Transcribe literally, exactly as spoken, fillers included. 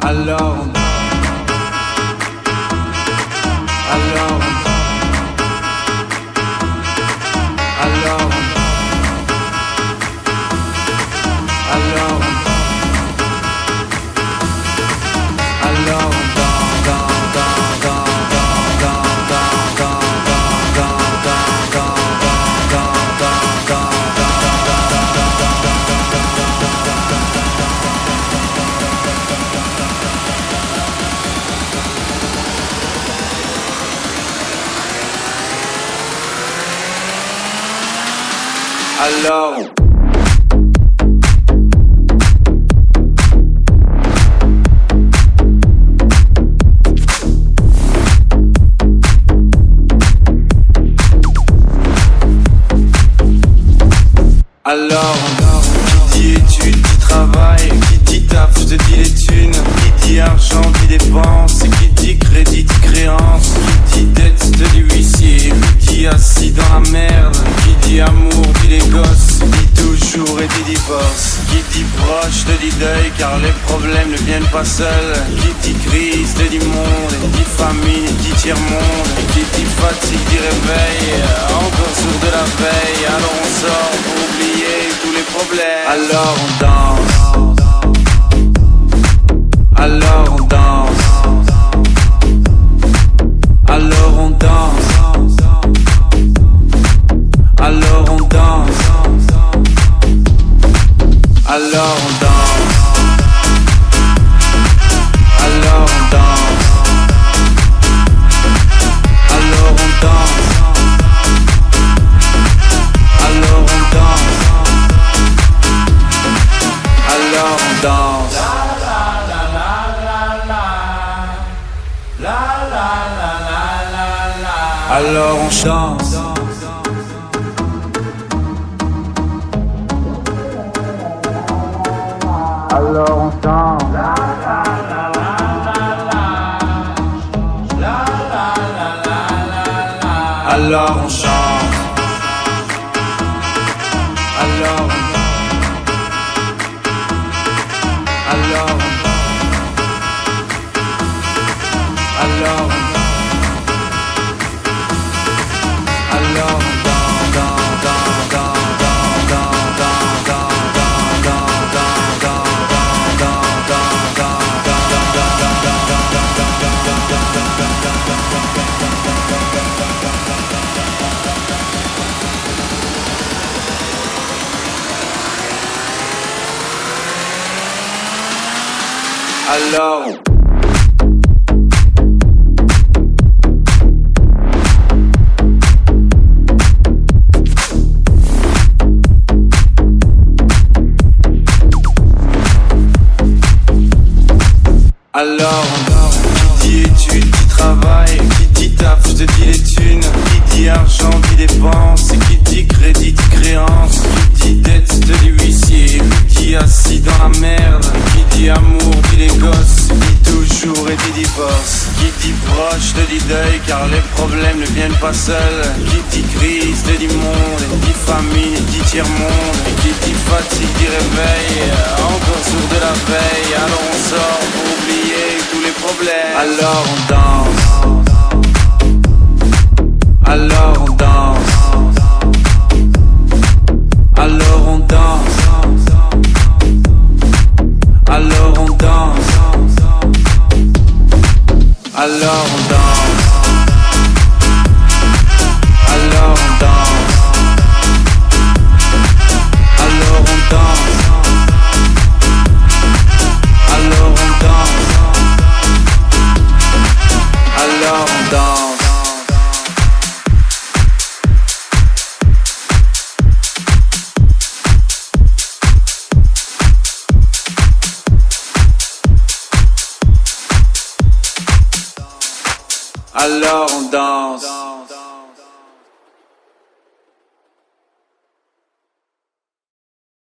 Alors Alors Alors Alors Alors Alors Alors, qui dit études, qui travaille, qui dit taf, je te dis les thunes, qui dit argent, dit dépense, qui dit crédit, dit créance, qui dit dette, je te dis huissier, qui dit assis dans la merde, qui dit amour, dit les gosses, dit toujours et dit divorce, qui dit proche, te dit deuil, car les problèmes ne viennent pas seuls, qui dit crise, te dit monde, dit famine, dit tiers-monde, qui dit fatigue, dit réveil, encore sourd de la veille, alors on sort pour oublier tous les problèmes. Alors on danse, alors on danse, alors on danse, alors on danse, alors on danse, alors on danse, alors on danse, alors on danse, alors on danse. Alors on chante. Alors on chante. Alors on chante. Alors Alors Alors Alors Alors Alors, qui dit études, qui travaille, qui dit taf, je te dis les thunes, qui dit argent, qui dépense, qui dit crédit, dit créance, qui dit dette, je te dis huissier, qui dit assis dans la merde, qui dit amour, dit les gosses, dit toujours et dit divorce, qui dit proche, te dit deuil, car les problèmes ne viennent pas seuls, qui dit crise, te dit monde, dit famine, dit tiers-monde, qui dit fatigue, dit réveil, encore sourd de la veille, alors on sort pour oublier tous les problèmes. Alors on danse, alors on danse, alors on danse, alors on danse, alors on danse, alors on danse, alors on danse, alors on danse, alors on danse. Alors on danse.